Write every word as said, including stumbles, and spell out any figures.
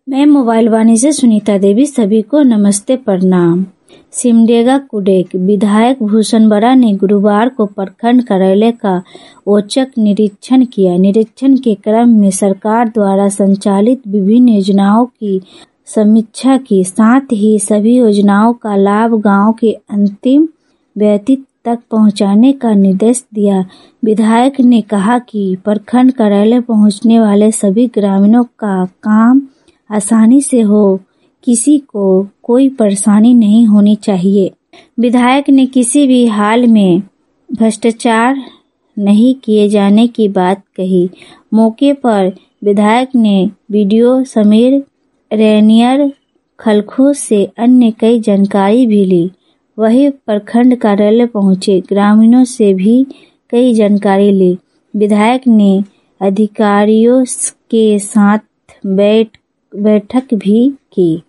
मैं मोबाइल वाणी से सुनीता देवी। सभी को नमस्ते प्रणाम। सिमडेगा कुडेक विधायक भूषण बड़ा ने गुरुवार को प्रखंड कार्यालय का औचक निरीक्षण किया। निरीक्षण के क्रम में सरकार द्वारा संचालित विभिन्न योजनाओं की समीक्षा की, साथ ही सभी योजनाओं का लाभ गांव के अंतिम व्यक्ति तक पहुंचाने का निर्देश दिया। विधायक ने कहा कि प्रखंड कार्यालय पहुंचने वाले सभी ग्रामीणों का काम आसानी से हो, किसी को कोई परेशानी नहीं होनी चाहिए। विधायक ने किसी भी हाल में भ्रष्टाचार नहीं किए जाने की बात कही। मौके पर विधायक ने वीडियो समीर रेनियर खलखू से अन्य कई जानकारी भी ली। वही प्रखंड कार्यालय पहुंचे ग्रामीणों से भी कई जानकारी ली। विधायक ने अधिकारियों के साथ बैठ बैठक भी की।